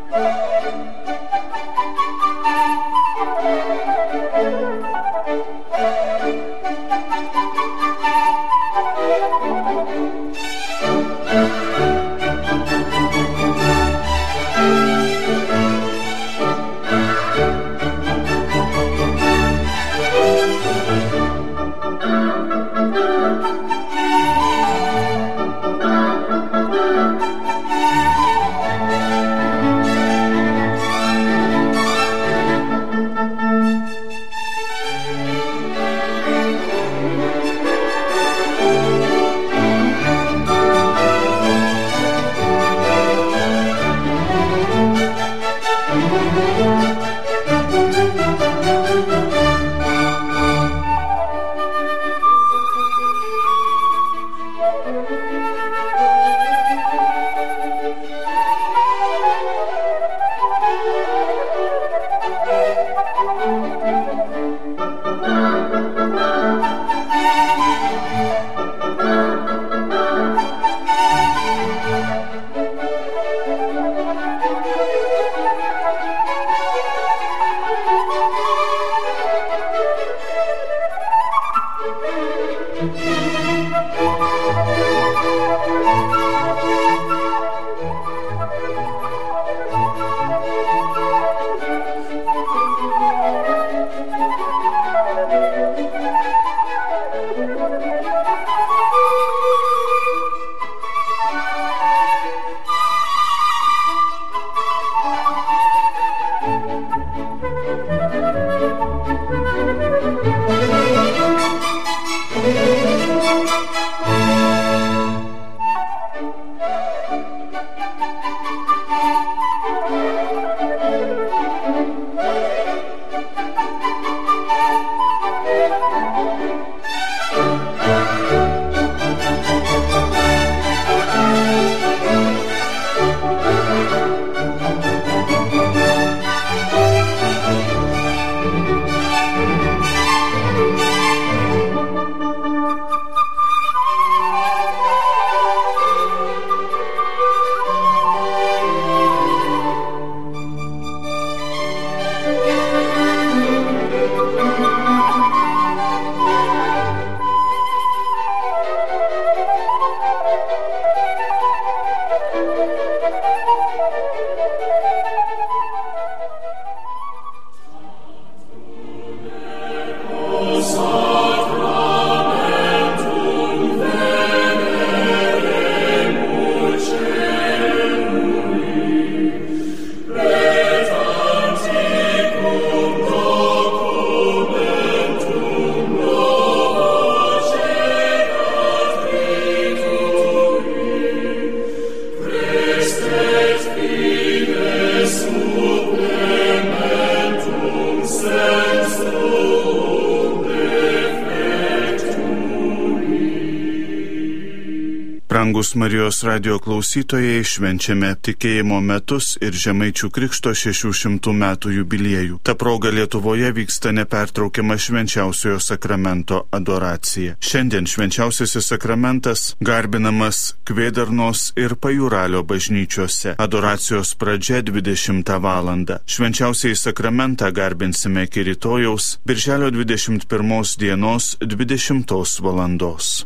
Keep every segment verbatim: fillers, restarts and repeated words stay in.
Brangus Marijos radijo klausytojai, švenčiame tikėjimo metus ir Žemaičių Krikšto šešių šimtų metų jubiliejų. Ta proga Lietuvoje vyksta nepertraukiama švenčiausiojo sakramento adoracija. Šiandien švenčiausiasis sakramentas garbinamas Kvėdarnos ir Pajūralio bažnyčiose. Adoracijos pradžia dvidešimtą valandą. Švenčiausiąjį sakramentą garbinsime iki rytojaus, birželio dvidešimt pirmos dienos dvidešimtos valandos.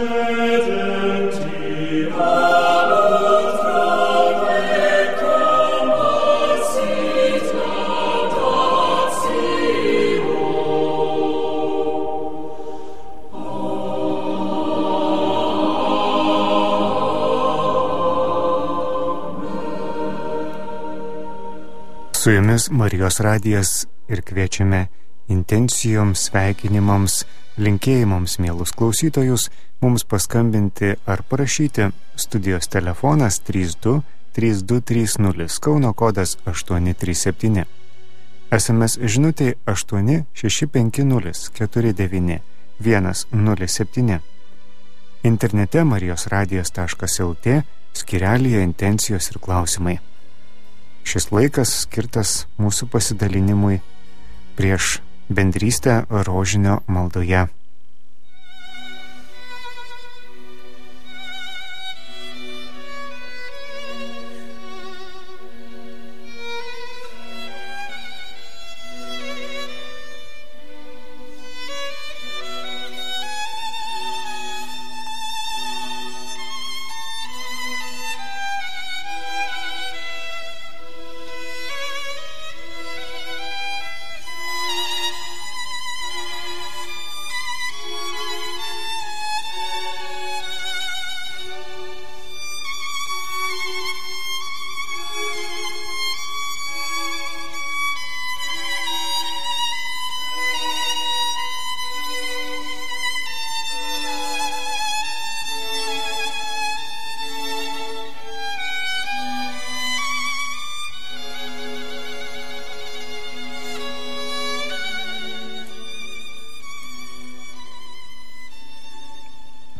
Su jumis Marijos radijas ir kviečiame intencijoms, sveikinimams, linkėjimams, mielus klausytojus, mums paskambinti ar parašyti. Studijos telefonas trys du trys du trys nulis, Kauno kodas aštuoni trys septyni. S M S žinutė aštuoni šeši penki nulis keturi devyni vienas nulis septyni. Internete marijos radijas taškas el tė skyrelyje intencijos ir klausimai. Šis laikas skirtas mūsų pasidalinimui prieš bendrystę rožinio maldoje.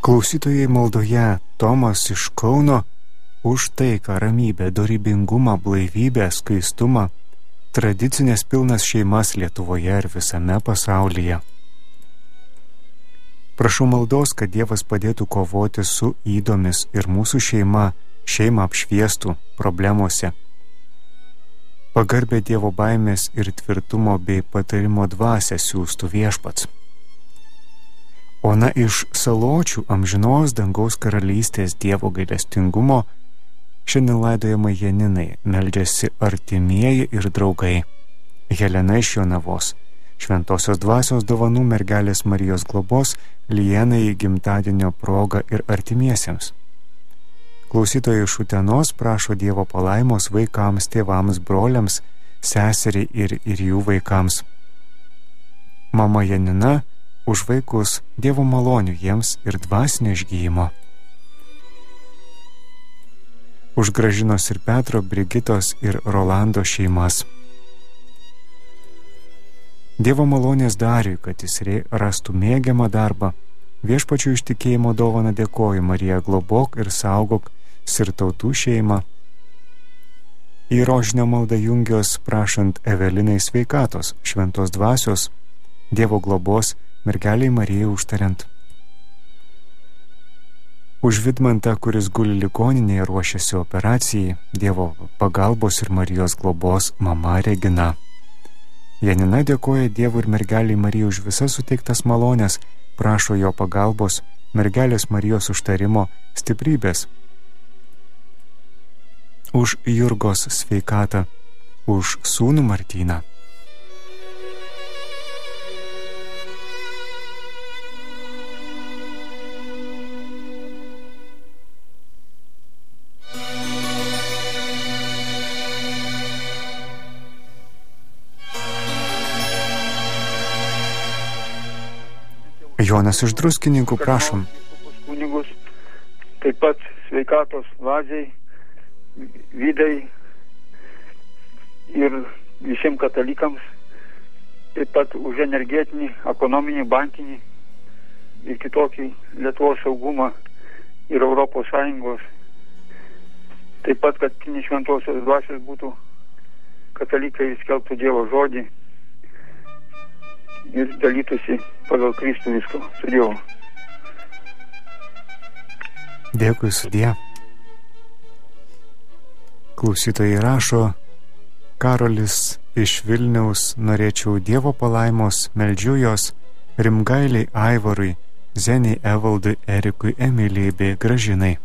Klausytojai maldoje Tomas iš Kauno už taiką, ramybę, dorybingumą, blaivybę, skaistumą, tradicinės pilnas šeimas Lietuvoje ir visame pasaulyje. Prašau maldos, kad Dievas padėtų kovoti su ydomis ir mūsų šeima, šeimą apšviestų problemuose. Pagarbę Dievo baimės ir tvirtumo bei patarimo dvasią siųstų Viešpats. Ona iš Saločių amžinos dangaus karalystės Dievo gailestingumo šiandien laidojama Janinai, meldžiasi artimieji ir draugai. Helena iš Jonavos, šventosios dvasios dovanų mergelės Marijos globos Lienai gimtadienio proga ir artimiesiems. Klausytojai iš Utenos prašo Dievo palaimos vaikams, tėvams, broliams, seseriai ir, ir jų vaikams. Mama Janina už vaikus, Dievo malonių jiems ir dvasinio išgyjimo. Už Gražinos ir Petro, Brigitos ir Rolando šeimas. Dievo malonės Dariui, kad jis rastų mėgiamą darbą. Viešpačių ištikėjimo dovaną dėkoju, Marija, globok ir saugok Sirtautų šeimą. Į rožinio maldą jungios prašant Evelinai sveikatos, šventos dvasios, Dievo globos, mergeliai Marijai užtariant. Už Vidmantą, kuris guli ligoninėje, ruošiasi operacijai, Dievo pagalbos ir Marijos globos mama Regina. Janina dėkoja Dievui ir mergeliai Marijai už visas suteiktas malonės, prašo jo pagalbos, mergelės Marijos užtarimo, stiprybės. Už Jurgos sveikatą, už sūnų Martyną. Jonas iš Druskininkų, prašom. Kunigus, taip pat sveikatos Vazei, Vidai ir visiems katalikams, taip pat už energetinį, ekonominį, bankinį ir kitokį Lietuvos saugumą ir Europos Sąjungos. Taip pat, kad šventosios dvasios būtų katalikai skelbtų Dievo žodį ir dalytųsi pagal Kristų visko su Dievu. Dėkui, sudie. Klausytojai rašo, Karolis iš Vilniaus, norėčiau Dievo palaimos, meldžiu jos Rimgailiai Aivarui, Zeniai Evaldui, Erikui, Emilijai bei Gražinai.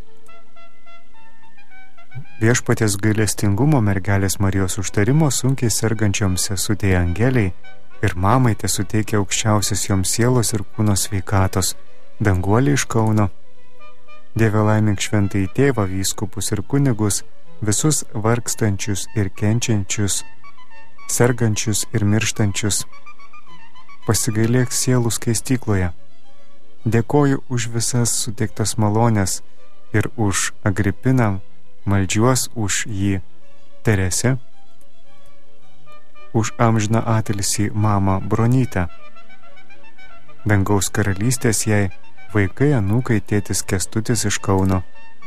Viešpaties gailestingumo mergelės Marijos užtarimo sunkiai sergančioms sesutei Angeliai ir mamai tesuteikia aukščiausias joms sielos ir kūno sveikatos, Danguolė iš Kauno. Dieve laimink šventąjį tėvą, vyskupus ir kunigus, visus vargstančius ir kenčiančius, sergančius ir mirštančius. Pasigailėk sielų skaistykloje. Dėkoju už visas suteiktas malonės ir už Agripiną, maldžiuos už jį Teresę, už amžiną atilsį mamą Bronytę. Dangaus karalystės jai vaikai, anūkai, tėtis Kęstutis iš Kauno.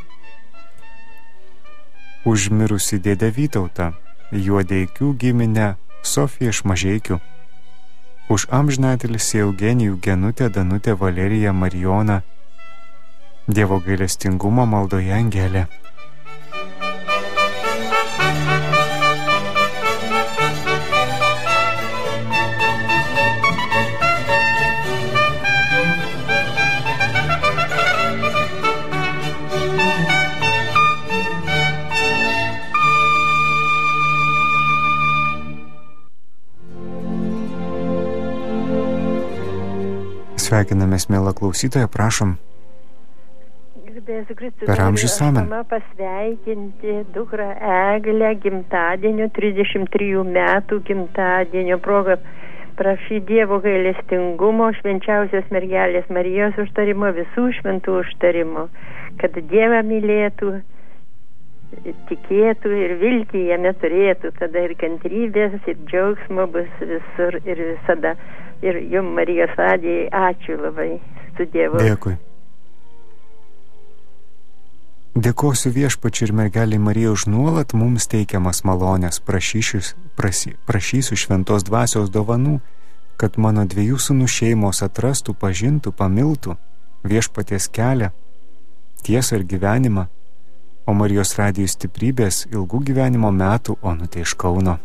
Už mirusį dėdę Vytautą, Juodeikių giminę Sofiją iš Mažeikių. Už amžiną atilsį Eugenijų, Genutę, Danutę, Valeriją, Marijoną. Dievo gailestingumo maldoje Angelė. Sveikinamės, mėla klausytoja, prašom. Per amžius amen. Pasveikinti dukrą Eglę gimtadienio, trisdešimt trijų metų gimtadienio proga. Prašy Dievo gailestingumo, švenčiausios mergelės Marijos užtarimo, visų šventų užtarimo, kad Dievą mylėtų, tikėtų ir viltį jame turėtų, tada ir kantrybės, ir džiaugsmo bus visur ir visada. Ir jums, Marijos radijai, ačiū labai su Dievu. Dėkui. Dėkosiu Viešpačiui ir mergeliai Marijai už nuolat mums teikiamas malonės, prašysiu, prasi, prašysiu šventos dvasios dovanų, kad mano dviejų sūnų šeimos atrastų, pažintų, pamiltų Viešpaties kelią, tiesą ir gyvenimą, o Marijos radijų stiprybės ilgų gyvenimo metų Onutė iš Kauno.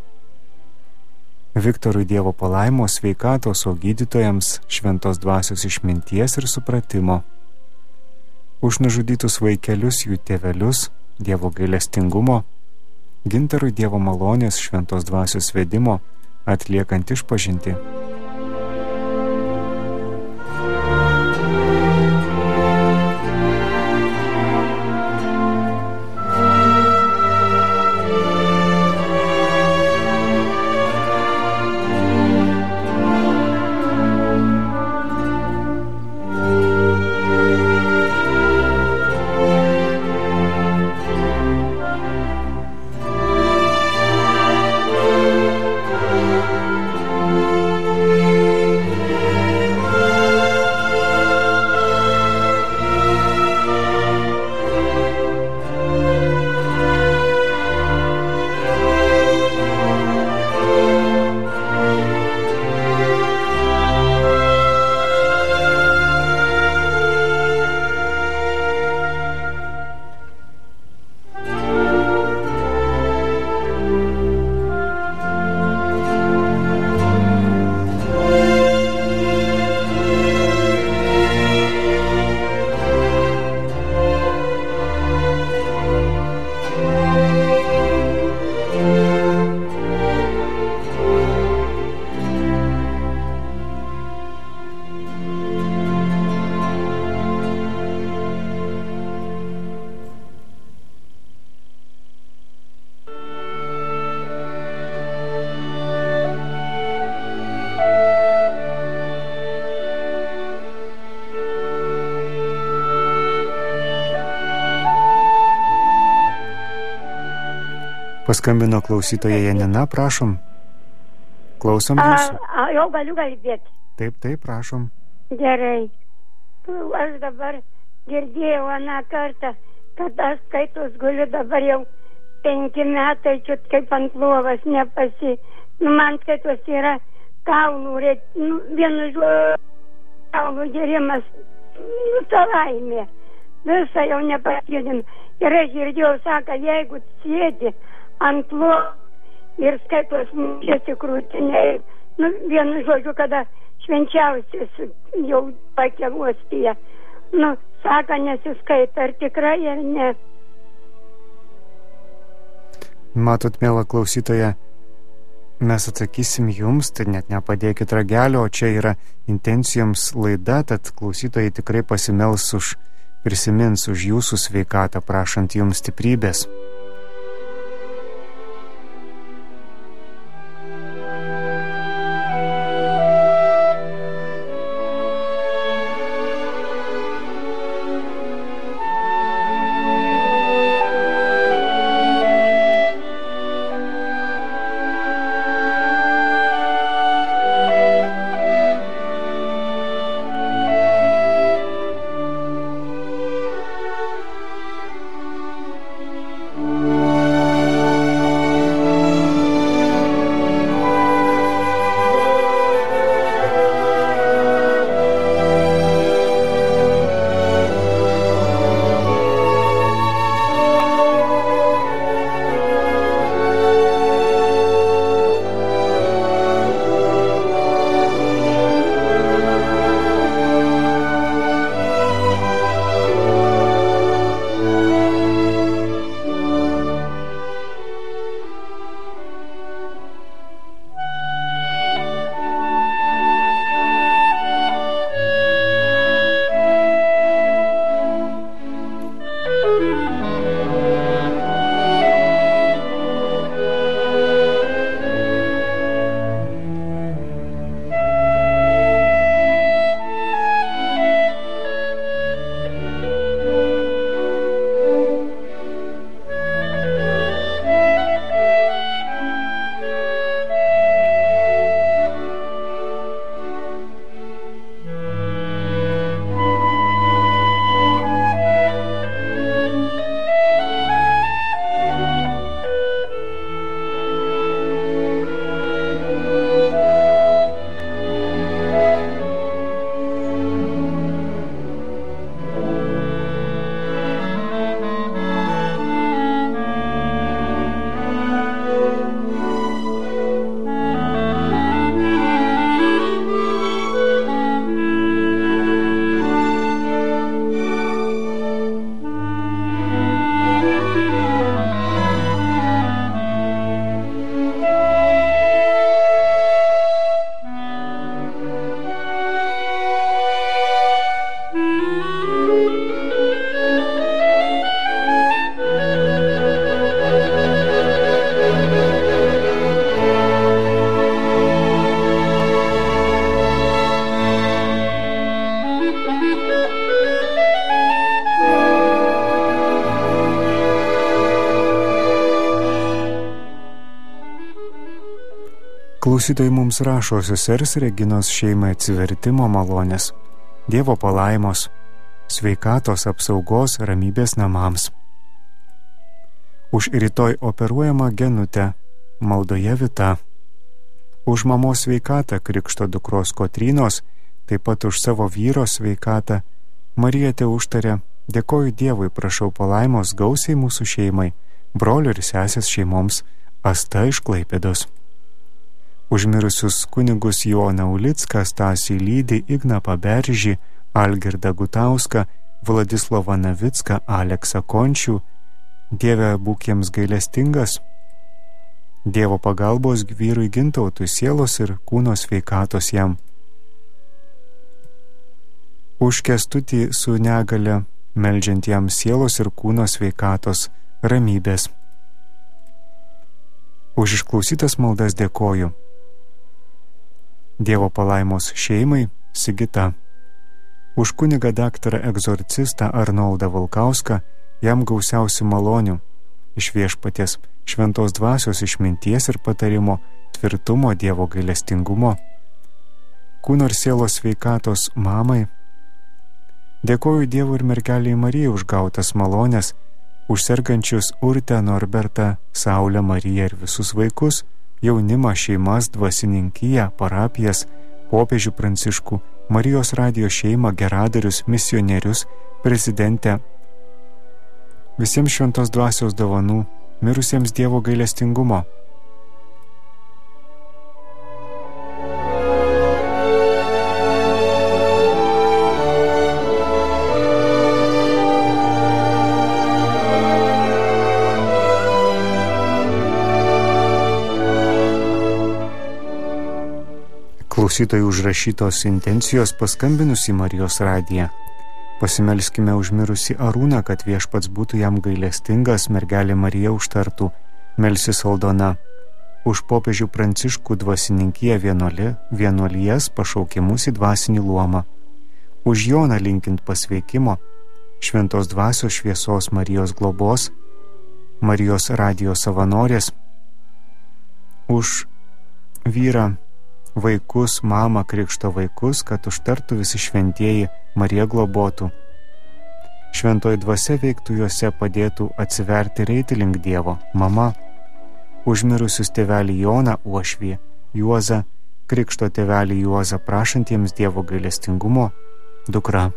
Viktorui Dievo palaimos, sveikatos, o gydytojams šventos dvasios išminties ir supratimo. Už nužudytus vaikelius, jų tėvelius, Dievo gailestingumo, Gintarui Dievo malonės, šventos dvasios vedimo, atliekant išpažintį. Paskambino klausytoja Janina, prašom. Klausom jūsų. A, a, jau galiu kalbėti. Taip, taip, prašom. Gerai. Aš dabar girdėjau aną kartą, kad aš skaitos guliu dabar jau penki metai, čiut kaip ant lovas nepasi. Nu, man skaitos yra kaulų, reik, nu, vienu žodžiu, kaulų gerimas, nu, ta laimė. Visą jau nepasėdim. Ir aš girdėjau, sako, jeigu sėdi ant lovos ir skaitos mūšėsi krūtinėje, nu, vienu žodžiu, kada švenčiausias jau pakeluostyje, nu, sako, nesiskaita, ar tikrai, ar ne. Matot, mėla klausytoja, mes atsakysim jums, tai net nepadėkit ragelio, o čia yra intencijoms laida, tad klausytojai tikrai pasimels už, prisimins už jūsų sveikatą, prašant jums stiprybės. Thank you. Klausytojai mums rašo sesers Reginos šeimai atsivertimo malonės, Dievo palaimos, sveikatos, apsaugos, ramybės namams. Už rytoj operuojamą Genutę, maldoje Vita. Už mamos sveikatą Krikšto dukros Kotrynos, taip pat už savo vyro sveikatą Marija te užtarė: dėkoju Dievui, prašau palaimos gausiai mūsų šeimai, brolių ir sesės šeimoms, Asta iš Klaipėdos. Užmirusius kunigus Joną Ulicką, Stasį Lydį, Igną Paberžį, Algirdą Gutauską, Vladislovą Navicką, Aleksą Končių. Dieve, būk jiems gailestingas. Dievo pagalbos vyrui Gintautui, sielos ir kūno sveikatos jam. Už Kęstutį su negale, meldžiant jam sielos ir kūno sveikatos, ramybės. Už išklausytas maldas dėkoju. Dievo palaimos šeimai, Sigita. Už kunigą daktarą egzorcistą Arnoldą Valkauską, jam gausiausių malonių, iš Viešpaties, šventos dvasios išminties ir patarimo, tvirtumo, Dievo gailestingumo. Kūno ir sielos sveikatos mamai. Dėkoju Dievui ir mergelei Marijai už gautas malonės, už sergančius Urtę, Norbertą, Saulę, Mariją ir visus vaikus, jaunimą, šeimas, dvasininkiją, parapijas, popiežių Pranciškų, Marijos radijo šeimą, geradarius, misionierius, prezidentę. Visiems šventos dvasios dovanų, mirusiems Dievo gailestingumo. Klausytojų užrašytos intencijos paskambinus į Marijos radiją. Pasimelskime už mirusį Arūną, kad Viešpats būtų jam gailestingas, mergelė Marija užtartų. Melsis Aldona. Už popiežių Pranciškų dvasininkiją vienuolį, vienuolijas pašaukimus į dvasinį luomą. Už Joną linkint pasveikimo, šventos dvasios šviesos Marijos globos, Marijos radijo savanorės. Už vyrą, vaikus, mamą, krikšto vaikus, kad užtartų visi šventieji, Marija globotų. Šventoji dvasia veiktų juose, padėtų atsiverti ir eiti link Dievo. Mama. Užmirusius tėvelį Joną Uošvį, Juozą, krikšto tėvelį Juozą prašantiems Dievo gailestingumo, dukra.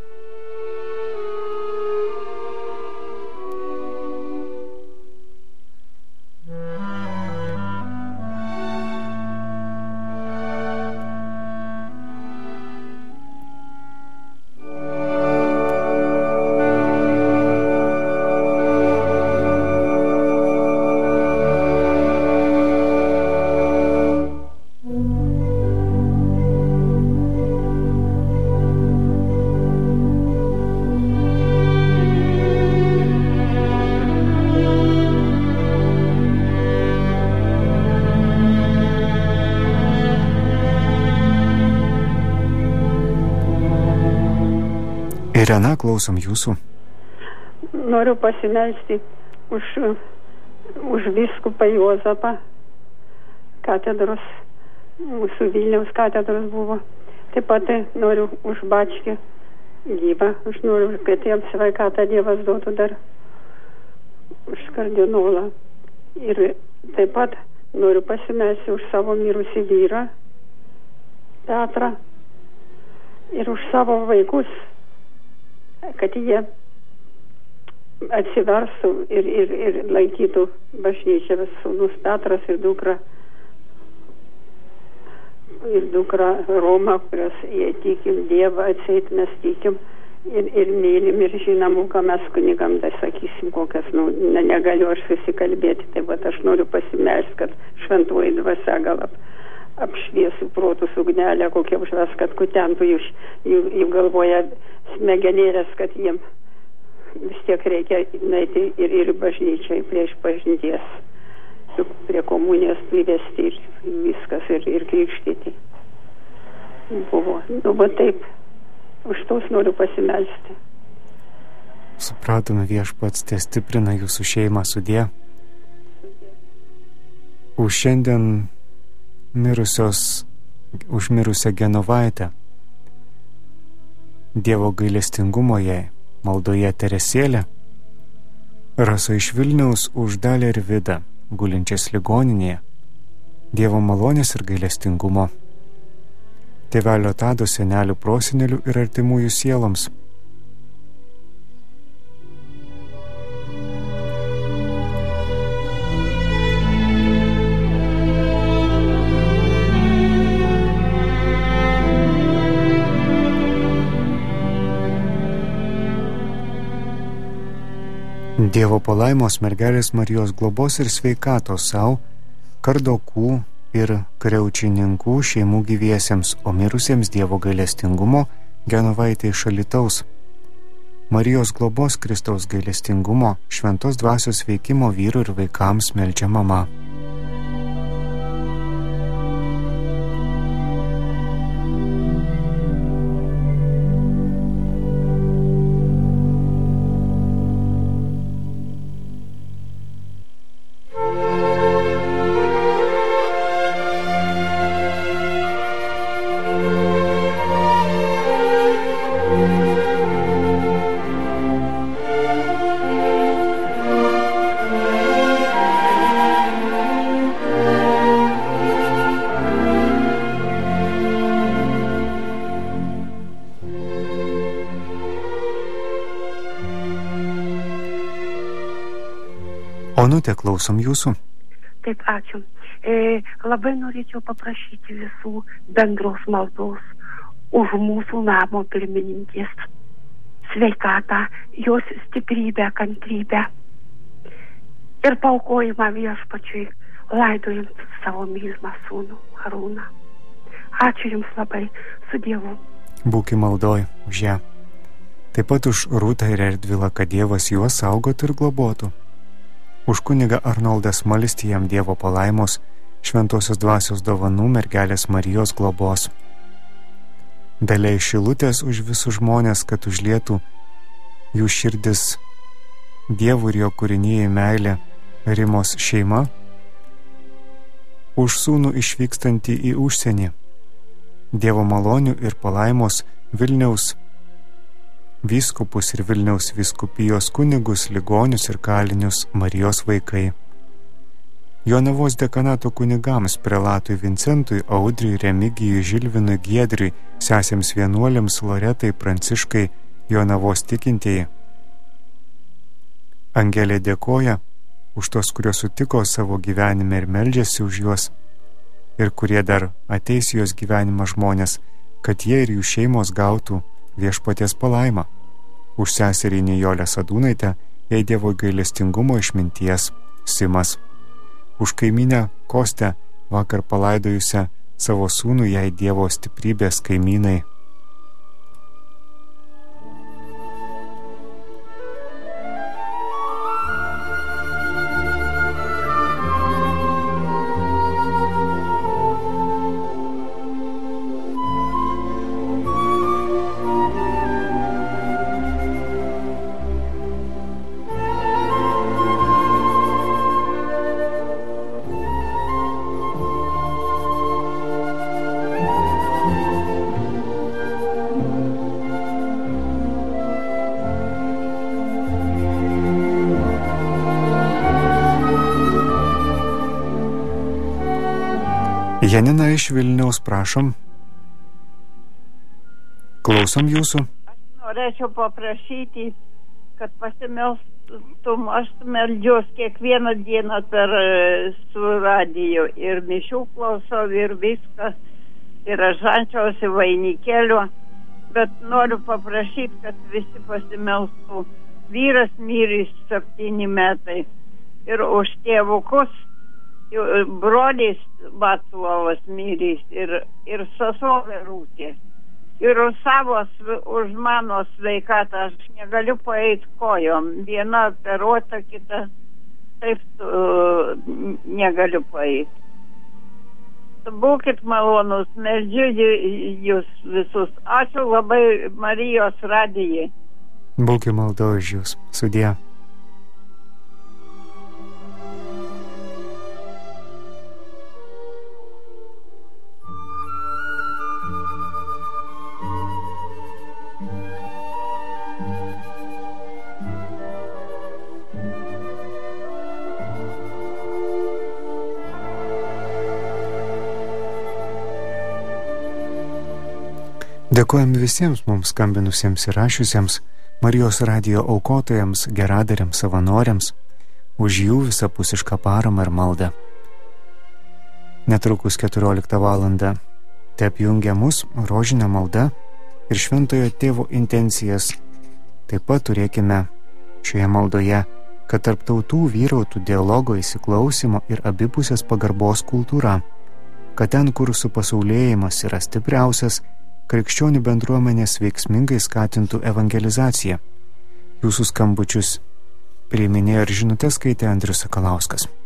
Irena, klausom jūsų. Noriu pasimelsti už, už vyskupą Juozapą, katedros, mūsų Vilniaus katedros buvo. Taip pat noriu už Bačkį gyvą, aš noriu, kad jiems sveikatą Dievas duotų dar, už kardinolą. Ir taip pat noriu pasimelsti už savo mirusį vyrą, Petrą, ir už savo vaikus, kad jie atsiverstų ir, ir, ir laikytų bažnyčią, sūnus Petras ir dukra, ir dukra Roma, kurios jie tikim Dievą, atseit mes tikim ir, ir mylim ir žinom, ką mes kunigam, tai sakysim, kokias, nu, ne, negaliu aš susikalbėti, tai bet aš noriu pasimelsti, kad šventoji dvasia gal ap, apšviesų protus ugnelę, kokie užves, kad kutentų jų, jų, jų galvoja smegenėlės, kad jiem vis tiek reikia nueiti ir, ir bažnyčiai prieš pažinties, prie komunijos privesti ir viskas, ir, ir krikštyti. Buvo, nu, va taip, už tos noriu pasimelsti. Supratome, Viešpats te stiprina jūsų šeimą, sudie. Už šiandien mirusios, už mirusią Genovaitę. Dievo gailestingumo jai, maldoje Teresėlė. Rasa iš Vilniaus už Dalią ir Vidą, gulinčias ligoninėje. Dievo malonės ir gailestingumo. Tėvelio Tado, senelių, prosenelių ir artimųjų sieloms. Dievo palaimos mergelės Marijos globos ir sveikatos sau, Kardokų ir Kriaučininkų šeimų gyviesiems, o mirusiems Dievo gailestingumo Genovaitė iš Alytaus. Marijos globos, Kristaus gailestingumo, šventos dvasios veikimo vyrų ir vaikams meldžia mama. Onutė, klausom jūsų. Taip, ačiū. E, labai norėčiau paprašyti visų bendros maldos už mūsų namo pirmininkės sveikatą, jos stiprybę, kantrybę ir paaukojimą viešpačiui, laidojant savo mylimą sūnų Arūną. Ačiū Jums labai, su Dievu. Būki maldoj už ją. Taip pat už Rūtą ir Erdvilą, kad Dievas juos saugotų ir globotų. Už kunigą Arnoldą Smalstį, jam Dievo palaimos, šventosios dvasios dovanų, mergelės Marijos globos. Dalia iš Šilutės už visus žmonės, kad užlietų jų širdis Dievų ir jo kūrinijai meilė, Rimos šeima. Už sūnų išvykstantį į užsienį, Dievo malonių ir palaimos Vilniaus vyskupus ir Vilniaus vyskupijos kunigus, ligonius ir kalinius, Marijos vaikai. Jonavos dekanato kunigams, prelatui Vincentui, Audriui, Remigijui, Žilvinui, Giedriui, sesėms vienuolėms Loretai, Pranciškai, Jonavos tikintieji. Angelė dėkoja už tos, kurios sutiko savo gyvenime ir meldžiasi už juos, ir kurie dar ateis jos gyvenimą žmonės, kad jie ir jų šeimos gautų viešpaties palaimą. Už seserį Nijolę Sadūnaitę, jai Dievo gailestingumo išminties Simas. Už kaimynę Kostę, vakar palaidojusią savo sūnų, jai Dievo stiprybės kaimynai. Janina iš Vilniaus, prašom. Klausom jūsų. Aš norėčiau paprašyti, kad pasimelstum, aš meldžiuos kiekvieną dieną per su radiju ir mišių klausau ir viskas, ir aš šančiausi vainikėliu, bet noriu paprašyti, kad visi pasimelstų. Vyras mirė septyni metai ir už tėvukus, brolis Vaclovas mirys ir, ir sesuo Rūtė. Ir už savo, už mano sveikatą aš negaliu paeiti kojom. Viena operuota, kita taip uh, negaliu paeiti. Būkit malonus, meldžiu jūs visus. Ačiū labai Marijos radijai. Būkit maldo už jūs. Sudie. Dėkojame visiems mums skambinusiems ir rašiusiems, Marijos radijo aukotojams, geradariams, savanoriams, už jų visapusišką paramą ir maldą. Netrukus keturioliktą valandą te apjungia mus rožinė malda ir šventojo tėvo intencijas. Taip pat turėkime šioje maldoje, kad tarp tautų vyrautų dialogo, įsiklausimo ir abipusės pagarbos kultūra, kad ten, kur supasaulėjimas yra stipriausias, krikščionių bendruomenės veiksmingai skatintų evangelizaciją. Jūsų skambučius priiminėjo ir žinutės skaitė Andrius Sakalauskas.